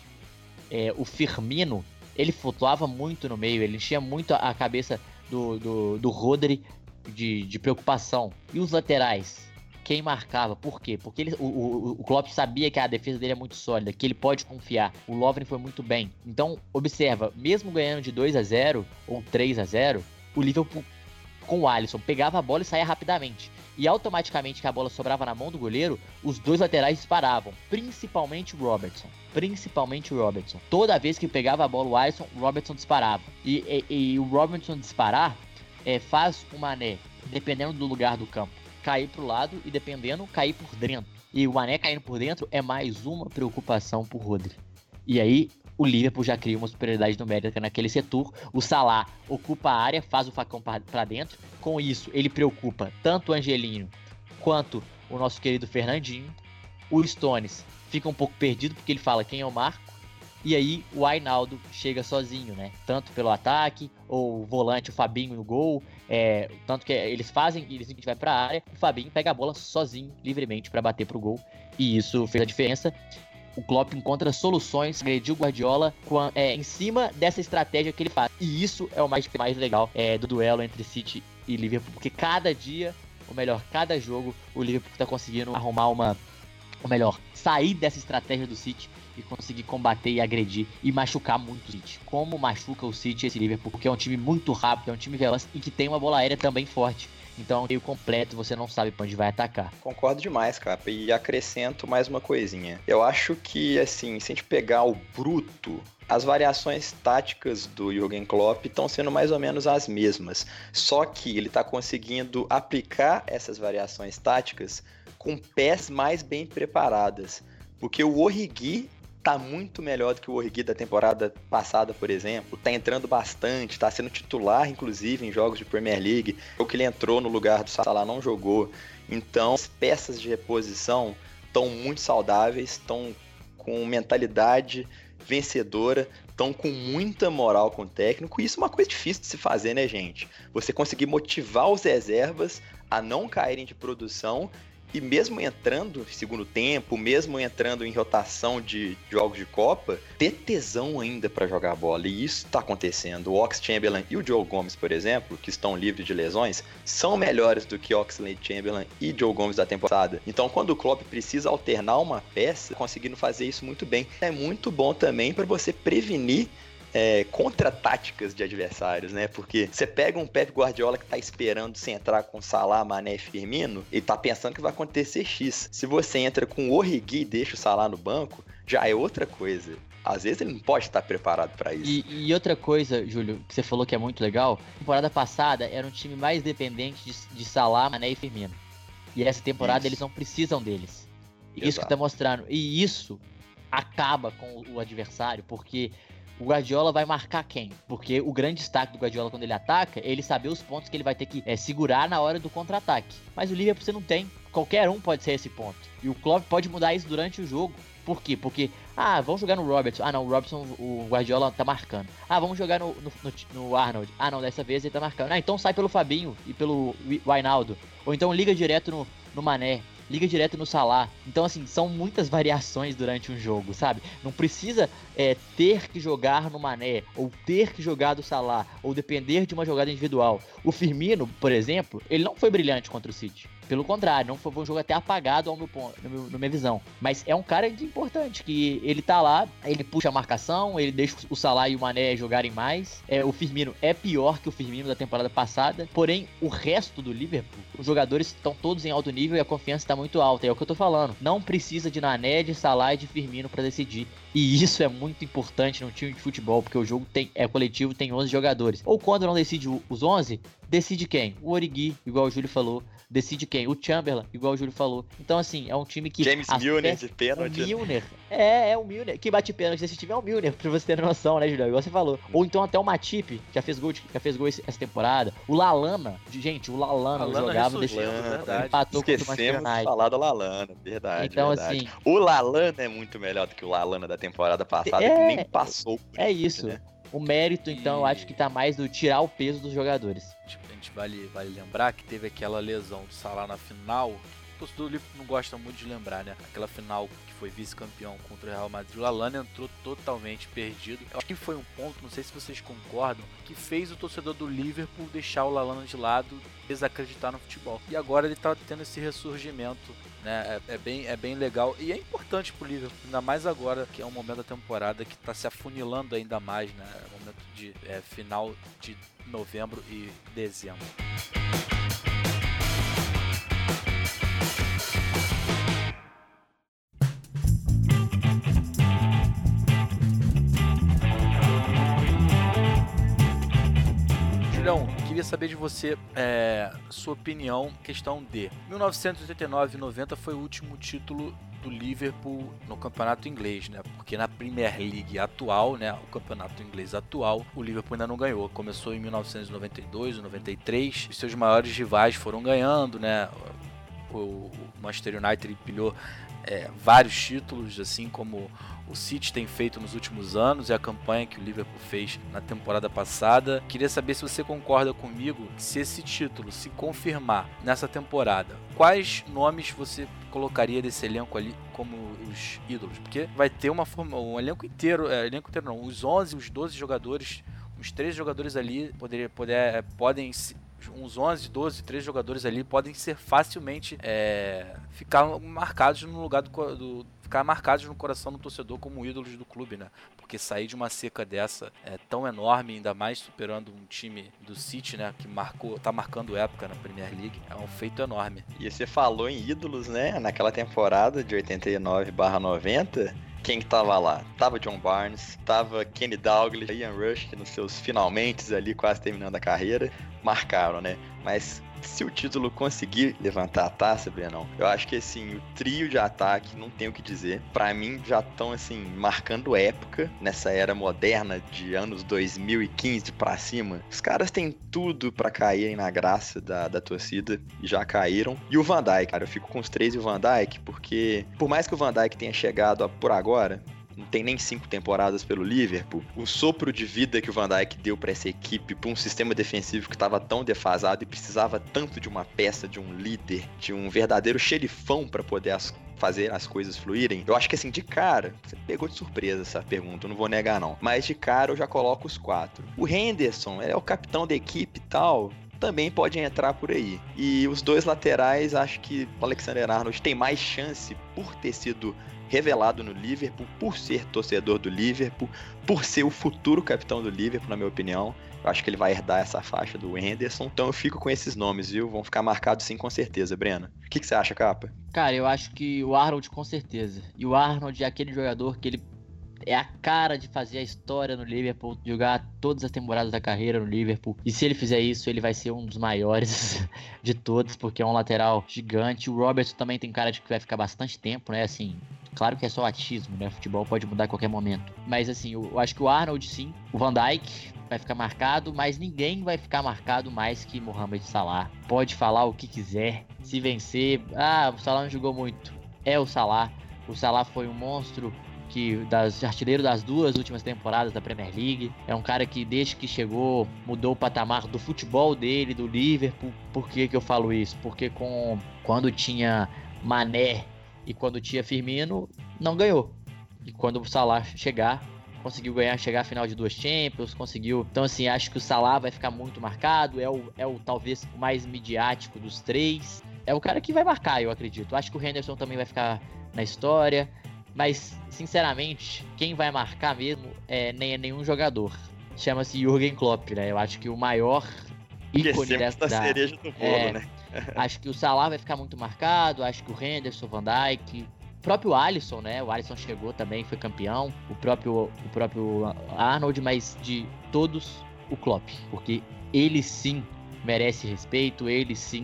É, o Firmino, ele flutuava muito no meio, ele enchia muito a cabeça do, do, do Rodri de, de preocupação. E os laterais? Quem marcava? Por quê? Porque ele, o, o, o Klopp sabia que a defesa dele é muito sólida, que ele pode confiar. O Lovren foi muito bem. Então, observa, mesmo ganhando de dois a zero ou três a zero, o Liverpool com o Alisson pegava a bola e saía rapidamente. E automaticamente que a bola sobrava na mão do goleiro, os dois laterais disparavam. Principalmente o Robertson. Principalmente o Robertson. Toda vez que pegava a bola o Alisson, o Robertson disparava. E, e, e o Robertson disparar é, faz o Mané, dependendo do lugar do campo, cair pro lado e dependendo, cair por dentro. E o Mané caindo por dentro é mais uma preocupação pro Rodri. E aí o Liverpool já cria uma superioridade numérica naquele setor. O Salah ocupa a área, faz o facão para dentro. Com isso, ele preocupa tanto o Angelino quanto o nosso querido Fernandinho. O Stones fica um pouco perdido porque ele fala quem eu marco. E aí o Wijnaldum chega sozinho, né? Tanto pelo ataque, ou o volante, o Fabinho no gol. É, tanto que eles fazem, eles a gente vai pra área, o Fabinho pega a bola sozinho, livremente, para bater pro gol. E isso fez a diferença. O Klopp encontra soluções, agrediu o Guardiola é, em cima dessa estratégia que ele faz. E isso é o mais, mais legal é, do duelo entre City e Liverpool. Porque cada dia, ou melhor, cada jogo, o Liverpool tá conseguindo arrumar uma... Ou melhor, sair dessa estratégia do City e conseguir combater e agredir e machucar muito o City. Como machuca o City esse Liverpool, porque é um time muito rápido, é um time veloz e que tem uma bola aérea também forte. Então é um meio completo, você não sabe pra onde vai atacar. Concordo demais, Capa, e acrescento mais uma coisinha. Eu acho que, assim, se a gente pegar o bruto, as variações táticas do Jürgen Klopp estão sendo mais ou menos as mesmas. Só que ele está conseguindo aplicar essas variações táticas com pés mais bem preparadas. Porque o Origi tá muito melhor do que o Origi da temporada passada, por exemplo. Tá entrando bastante, tá sendo titular, inclusive, em jogos de Premier League. O que ele entrou no lugar do Salah não jogou. Então, as peças de reposição estão muito saudáveis, estão com mentalidade vencedora, estão com muita moral com o técnico. E isso é uma coisa difícil de se fazer, né, gente? Você conseguir motivar os reservas a não caírem de produção. E mesmo entrando no segundo tempo, mesmo entrando em rotação de jogos de Copa, ter tesão ainda para jogar bola. E isso está acontecendo. O Oxlade-Chamberlain e o Joe Gomes, por exemplo, que estão livres de lesões, são melhores do que Oxlade-Chamberlain e Joe Gomes da temporada. Então, quando o Klopp precisa alternar uma peça, conseguindo fazer isso muito bem. É muito bom também para você prevenir É, contra-táticas de adversários, né? Porque você pega um Pep Guardiola que tá esperando você entrar com Salah, Mané e Firmino e tá pensando que vai acontecer X. Se você entra com o Origi e deixa o Salah no banco, já é outra coisa. Às vezes ele não pode estar preparado para isso. E, e outra coisa, Júlio, que você falou que é muito legal, temporada passada era um time mais dependente de, de Salah, Mané e Firmino. E essa temporada isso. Eles não precisam deles. Exato. Isso que tá mostrando. E isso acaba com o, o adversário, porque o Guardiola vai marcar quem? Porque o grande destaque do Guardiola quando ele ataca é ele saber os pontos que ele vai ter que é, segurar na hora do contra-ataque. Mas o Liverpool você não tem. Qualquer um pode ser esse ponto. E o Klopp pode mudar isso durante o jogo. Por quê? Porque, ah, vamos jogar no Robertson. Ah, não, o Robertson, o Guardiola tá marcando. Ah, vamos jogar no, no, no Arnold. Ah, não, dessa vez ele tá marcando. Ah, então sai pelo Fabinho e pelo Wijnaldum. Ou então liga direto no, no Mané. Liga direto no Salah. Então, assim, são muitas variações durante um jogo, sabe? Não precisa é, ter que jogar no Mané, ou ter que jogar do Salah, ou depender de uma jogada individual. O Firmino, por exemplo, ele não foi brilhante contra o City. Pelo contrário, não foi um jogo até apagado ao meu ponto, no meu, na minha visão. Mas é um cara importante, que ele tá lá, ele puxa a marcação, ele deixa o Salah e o Mané jogarem mais. É, o Firmino é pior que o Firmino da temporada passada, porém, o resto do Liverpool, os jogadores estão todos em alto nível e a confiança está muito alta. É o que eu tô falando. Não precisa de Mané, de Salah e de Firmino para decidir. E isso é muito importante num time de futebol, porque o jogo tem, é coletivo, tem onze jogadores. Ou quando não decide os onze, decide quem? O Origi, igual o Júlio falou, decide quem? O Chamberlain, igual o Júlio falou. Então, assim, é um time que... James Milner de pênalti. O Milner. É, é o Milner. Quem bate pênalti desse time é o Milner, pra você ter noção, né, Júlio? Igual você falou. Ou então até o Matip, que já fez gol, já fez gol essa temporada. O Lalana. Gente, o Lalana, Lalana jogava desse time. Empatou com o Manchester United. De falar do Lalana, verdade, então, verdade. Assim, o Lalana é muito melhor do que o Lalana da temporada passada, é, que nem passou por É isso. Né? O mérito, então, e... eu acho que tá mais do tirar o peso dos jogadores. Tipo, a gente vale, vale lembrar que teve aquela lesão do Salah na final. O torcedor do Liverpool não gosta muito de lembrar, né? Aquela final que foi vice-campeão contra o Real Madrid. O Lalana entrou totalmente perdido. Eu acho que foi um ponto, não sei se vocês concordam, que fez o torcedor do Liverpool deixar o Lalana de lado, desacreditar no futebol. E agora ele tá tendo esse ressurgimento, né? É, é, bem, é bem legal e é importante pro Liverpool, ainda mais agora que é um momento da temporada que tá se afunilando ainda mais, né? É um momento de é, final de novembro e dezembro. Julião, queria saber de você é, sua opinião, questão de mil novecentos e oitenta e nove e noventa foi o último título do Liverpool no campeonato inglês, né? Porque na Premier League atual, né, o campeonato inglês atual, o Liverpool ainda não ganhou. Começou em mil novecentos e noventa e dois, noventa e três, os seus maiores rivais foram ganhando, né? O Manchester United empilhou é, vários títulos, assim como o City tem feito nos últimos anos e a campanha que o Liverpool fez na temporada passada. Queria saber se você concorda comigo que se esse título se confirmar nessa temporada, quais nomes você colocaria desse elenco ali como os ídolos? Porque vai ter uma forma, um elenco inteiro, é, elenco inteiro não, os onze, os doze jogadores, os treze jogadores ali poderia, poder, podem uns onze, doze, treze jogadores ali podem ser facilmente é, ficar marcados no lugar do, do ficar marcados no coração do torcedor como ídolos do clube, né? Porque sair de uma seca dessa é tão enorme, ainda mais superando um time do City, né? Que marcou, tá marcando época na Premier League, é um feito enorme. E você falou em ídolos, né? Naquela temporada de oitenta e nove barra noventa, quem que tava lá? Tava John Barnes, tava Kenny Dalglish, Ian Rush, nos seus finalmente ali, quase terminando a carreira, marcaram, né? Mas se o título conseguir levantar a taça, Brenão, eu acho que, assim, o trio de ataque, não tem o que dizer. Pra mim, já estão, assim, marcando época nessa era moderna de anos dois mil e quinze pra cima. Os caras têm tudo pra caírem na graça da, da torcida e já caíram. E o Van Dijk, cara, eu fico com os três e o Van Dijk, porque por mais que o Van Dijk tenha chegado por agora, não tem nem cinco temporadas pelo Liverpool, o sopro de vida que o Van Dijk deu para essa equipe, para um sistema defensivo que estava tão defasado e precisava tanto de uma peça, de um líder, de um verdadeiro xerifão para poder as, fazer as coisas fluírem, eu acho que, assim, de cara, você pegou de surpresa essa pergunta, eu não vou negar não, mas de cara eu já coloco os quatro. O Henderson é o capitão da equipe e tal, também pode entrar por aí. E os dois laterais, acho que o Alexander-Arnold tem mais chance por ter sido revelado no Liverpool, por ser torcedor do Liverpool, por ser o futuro capitão do Liverpool, na minha opinião. Eu acho que ele vai herdar essa faixa do Henderson. Então eu fico com esses nomes, viu? Vão ficar marcados sim, com certeza, Breno. O que, que você acha, Capa? Cara, eu acho que o Arnold, com certeza. E o Arnold é aquele jogador que ele é a cara de fazer a história no Liverpool, jogar todas as temporadas da carreira no Liverpool. E se ele fizer isso, ele vai ser um dos maiores de todos, porque é um lateral gigante. O Robertson também tem cara de que vai ficar bastante tempo, né? Assim, claro que é só atismo, né? Futebol pode mudar a qualquer momento. Mas assim, eu acho que o Arnold, sim. O Van Dijk vai ficar marcado, mas ninguém vai ficar marcado mais que Mohamed Salah. Pode falar o que quiser. Se vencer, ah, o Salah não jogou muito. É o Salah. O Salah foi um monstro que das artilheiro das duas últimas temporadas da Premier League. É um cara que, desde que chegou, mudou o patamar do futebol dele, do Liverpool. Por que que eu falo isso? Porque com, quando tinha Mané e quando tinha Firmino, não ganhou. E quando o Salah chegar, conseguiu ganhar, chegar à final de duas Champions, conseguiu. Então, assim, acho que o Salah vai ficar muito marcado. É o, é o talvez o mais midiático dos três. É o cara que vai marcar, eu acredito. Acho que o Henderson também vai ficar na história. Mas, sinceramente, quem vai marcar mesmo é, nem é nenhum jogador. Chama-se Jürgen Klopp, né? Eu acho que o maior ícone dessa da cereja do bolo, é, né? Acho que o Salah vai ficar muito marcado. Acho que o Henderson, o Van Dijk, o próprio Alisson, né? O Alisson chegou também, foi campeão. O próprio, o próprio Arnold, mas de todos, o Klopp. Porque ele sim merece respeito, ele sim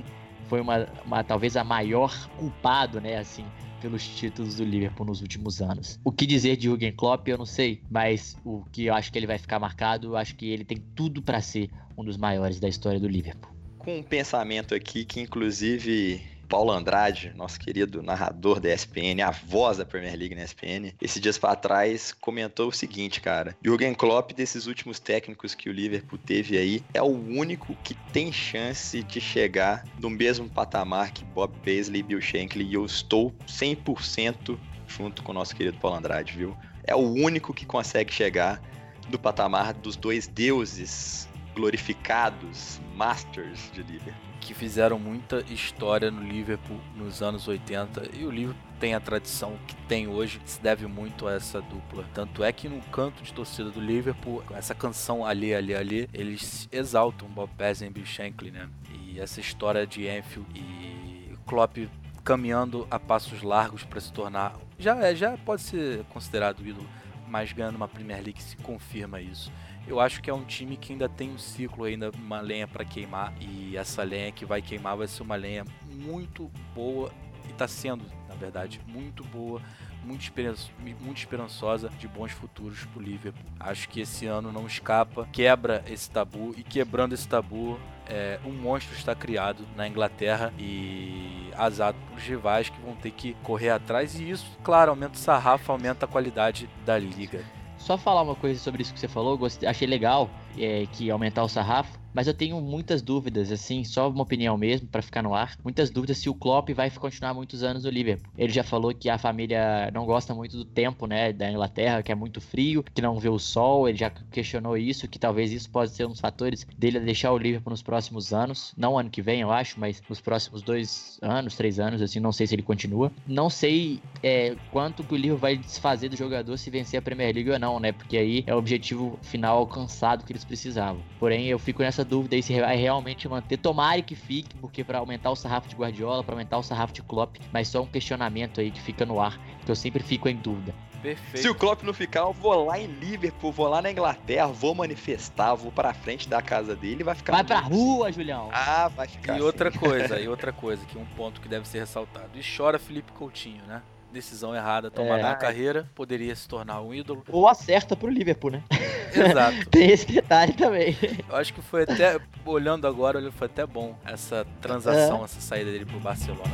foi uma, uma talvez a maior culpado, né, assim, pelos títulos do Liverpool nos últimos anos. O que dizer de Jürgen Klopp, eu não sei, mas o que eu acho que ele vai ficar marcado, eu acho que ele tem tudo para ser um dos maiores da história do Liverpool. Com um pensamento aqui que, inclusive, Paulo Andrade, nosso querido narrador da E S P N, a voz da Premier League na E S P N, esses dias para trás comentou o seguinte, cara: Jürgen Klopp, desses últimos técnicos que o Liverpool teve aí, é o único que tem chance de chegar no mesmo patamar que Bob Paisley e Bill Shankly, e eu estou cem por cento junto com o nosso querido Paulo Andrade, viu? É o único que consegue chegar no patamar dos dois deuses glorificados, masters de Liverpool. Que fizeram muita história no Liverpool nos anos oitenta, e o Liverpool tem a tradição que tem hoje, se deve muito a essa dupla. Tanto é que no canto de torcida do Liverpool, essa canção ali, ali, ali, eles exaltam Bob Paisley e Bill Shankly, né? E essa história de Anfield e Klopp caminhando a passos largos para se tornar, já, é, já pode ser considerado ídolo, mas ganhando uma Premier League se confirma isso. Eu acho que é um time que ainda tem um ciclo, ainda uma lenha para queimar, e essa lenha que vai queimar vai ser uma lenha muito boa, e está sendo, na verdade, muito boa, muito, esperanço, muito esperançosa de bons futuros para o Liverpool. Acho que esse ano não escapa, quebra esse tabu, e quebrando esse tabu, é, um monstro está criado na Inglaterra, e azar para os rivais que vão ter que correr atrás, e isso, claro, aumenta o sarrafo, aumenta a qualidade da liga. Só falar uma coisa sobre isso que você falou, gostei, achei legal é, que aumentar o sarrafo, mas eu tenho muitas dúvidas, assim, só uma opinião mesmo, pra ficar no ar, muitas dúvidas se o Klopp vai continuar muitos anos no Liverpool. Ele já falou que a família não gosta muito do tempo, né, da Inglaterra, que é muito frio, que não vê o sol, ele já questionou isso, que talvez isso possa ser um dos fatores dele deixar o Liverpool nos próximos anos, não ano que vem, eu acho, mas nos próximos dois anos, três anos, assim, não sei se ele continua. Não sei é, quanto que o Liverpool vai desfazer do jogador se vencer a Premier League ou não, né, porque aí é o objetivo final alcançado que eles precisavam. Porém, eu fico nessa dúvida aí se vai realmente manter. Tomara que fique, porque para aumentar o sarrafo de Guardiola, para aumentar o sarrafo de Klopp, mas só um questionamento aí que fica no ar, que eu sempre fico em dúvida. Perfeito. Se o Klopp não ficar, eu vou lá em Liverpool, vou lá na Inglaterra, vou manifestar, vou pra frente da casa dele e vai ficar... Vai pra rua, Julião! Ah, vai ficar E assim. outra coisa, e outra coisa, que é um ponto que deve ser ressaltado. E chora Felipe Coutinho, né? Decisão errada tomada É. na carreira, poderia se tornar um ídolo. Ou acerta pro Liverpool, né? Exato. Tem esse detalhe também. Eu acho que foi até, olhando agora, foi até bom essa transação, é. essa saída dele pro Barcelona.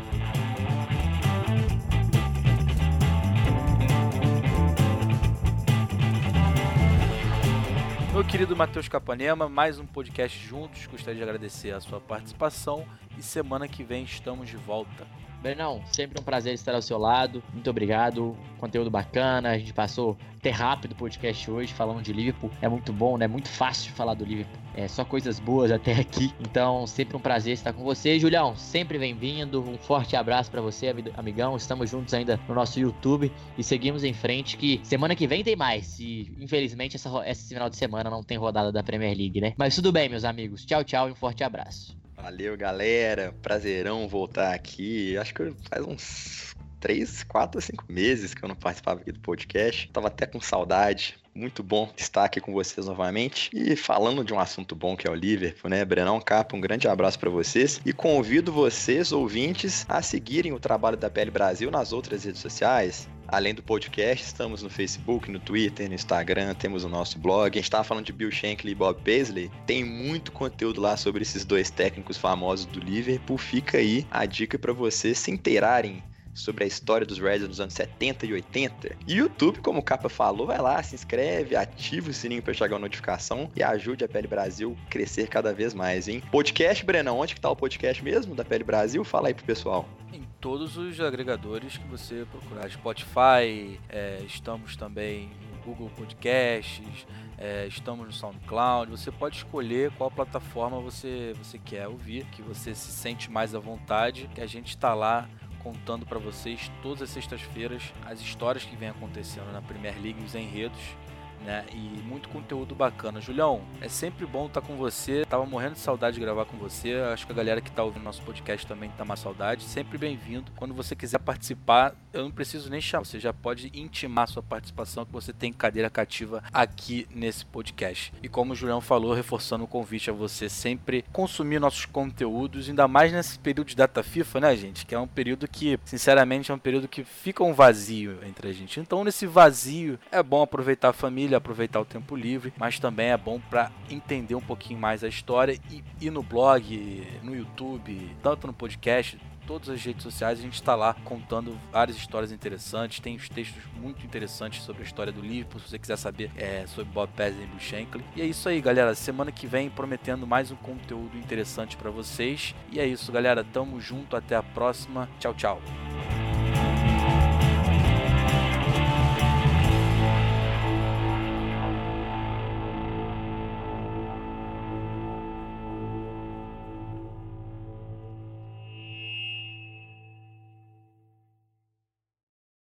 Meu querido Matheus Capanema, mais um podcast juntos. Gostaria de agradecer a sua participação e semana que vem estamos de volta. Bernão, sempre um prazer estar ao seu lado. Muito obrigado. Conteúdo bacana. A gente passou até rápido o podcast hoje falando de Liverpool. É muito bom, né? Muito fácil falar do Liverpool. É só coisas boas até aqui. Então, sempre um prazer estar com você. Julião, sempre bem-vindo. Um forte abraço pra você, amigão. Estamos juntos ainda no nosso YouTube e seguimos em frente, que semana que vem tem mais. E, infelizmente, essa, esse final de semana não tem rodada da Premier League, né? Mas tudo bem, meus amigos. Tchau, tchau e um forte abraço. Valeu, galera. Prazerão voltar aqui. Acho que faz uns três, quatro, cinco meses que eu não participava aqui do podcast. Tava até com saudade. Muito bom estar aqui com vocês novamente. E falando de um assunto bom que é o Liverpool, né? Brenão Capa, um grande abraço para vocês. E convido vocês, ouvintes, a seguirem o trabalho da P L Brasil nas outras redes sociais. Além do podcast, estamos no Facebook, no Twitter, no Instagram, temos o nosso blog. A gente estava falando de Bill Shankly e Bob Paisley. Tem muito conteúdo lá sobre esses dois técnicos famosos do Liverpool. Fica aí a dica para vocês se inteirarem sobre a história dos Reds nos anos setenta e oitenta. E YouTube, como o Capa falou, vai lá, se inscreve, ativa o sininho para chegar a notificação e ajude a P L Brasil a crescer cada vez mais, hein? Podcast, Brenão, onde que tá o podcast mesmo da P L Brasil? Fala aí pro pessoal. Em todos os agregadores que você procurar. Spotify, é, estamos também no Google Podcasts, é, estamos no SoundCloud. Você pode escolher qual plataforma você, você quer ouvir, que você se sente mais à vontade, que a gente está lá contando para vocês todas as sextas-feiras as histórias que vem acontecendo na Premier League, os enredos, né? E muito conteúdo bacana. Julião, é sempre bom estar com você. Tava morrendo de saudade de gravar com você. Acho que a galera que tá ouvindo nosso podcast também tá mais saudade. Sempre bem-vindo. Quando você quiser participar, eu não preciso nem chamar. Você já pode intimar sua participação, que você tem cadeira cativa aqui nesse podcast. E como o Julião falou, reforçando o convite a você sempre consumir nossos conteúdos, ainda mais nesse período de data FIFA, né, gente? Que é um período que, sinceramente, é um período que fica um vazio entre a gente. Então, nesse vazio, é bom aproveitar a família, aproveitar o tempo livre, mas também é bom para entender um pouquinho mais a história e ir no blog, no YouTube, tanto no podcast, todas as redes sociais, a gente está lá contando várias histórias interessantes, tem os textos muito interessantes sobre a história do Liverpool, se você quiser saber é, sobre Bob Paisley e Bill Shankly. E é isso aí, galera, semana que vem prometendo mais um conteúdo interessante para vocês. E é isso, galera, tamo junto, até a próxima, tchau, tchau.